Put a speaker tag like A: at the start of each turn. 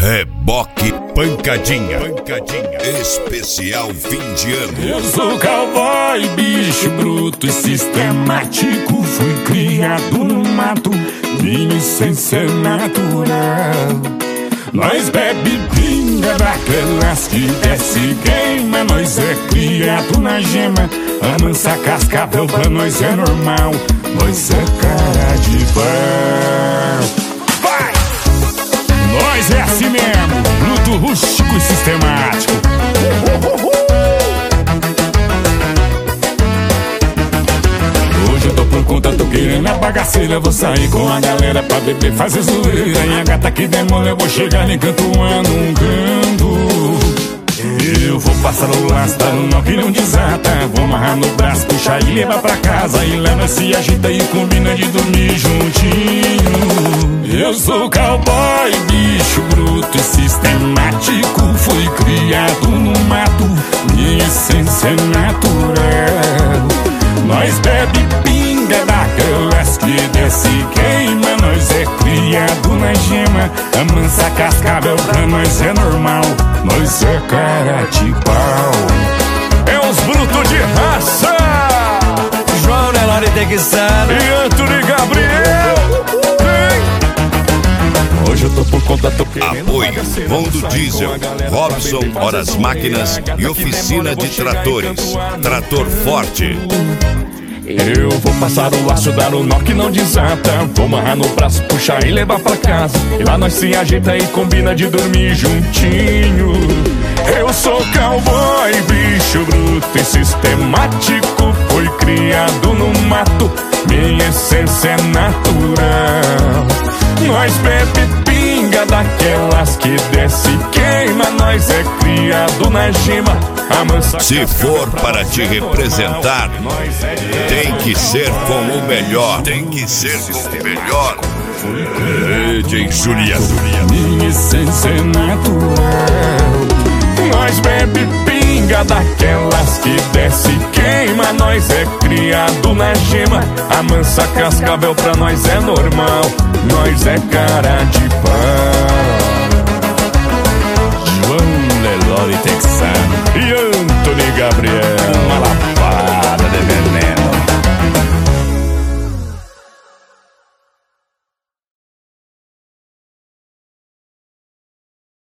A: Reboque Pancadinha. Especial fim de ano.
B: Eu sou cowboy, bicho bruto e sistemático. Fui criado no mato, minha essência é natural. Nós bebe pinga daquelas que desce e queima. Nós é criado na gema, amansa cascavel pra nós é normal. Nós é cara de pau. Vai! Nós é assim mesmo, bruto, rústico e sistemático. Hoje eu tô por conta, tô querendo a bagaceira. Vou sair com a galera pra beber, fazer zoeira. E a gata que demora, eu vou chegar nem cantoando um canto. Eu vou passar o laço, dar um nó que não desata. Vou amarrar no braço, puxar e levar pra casa. E lá nós se agita e combina de dormir juntinho. Eu sou cowboy, bicho bruto e sistemático. Fui criado no mato, minha essência é natural. Nós bebe pinga daquelas que desce e queima. Nós é criado na gema, amansa cascavel pra nós é normal. Nós é cara de pau. É os brutos de raça.
C: João Nelore Texano
B: e Antônio Gabriel. Hoje eu tô por conta, tô querendo.
A: Apoio Rondo Diesel, Robson, Horas Máquinas e Oficina de Tratores. Trator Forte.
B: Eu vou passar o laço, dar o nó que não desata. Vou amarrar no braço, puxar e levar pra casa. E lá nós se ajeita e combina de dormir juntinho. Eu sou cowboy, bicho bruto e sistemático. Fui criado no mato, minha essência é natural. Nós bebe pinga daquelas que desce e queima. Nós é criado na gema, amansa.
A: Se for para te representar, tem que ser com o melhor. Tem que ser com o melhor. DJ Juliano.
B: Minha essência é natural. Nós bebe pinga daquelas que desce e queima. Nós é criado na gema, amansa cascavel pra nós é normal. Nós é cara de pau. João Nelore Texano e Antônio Gabriel.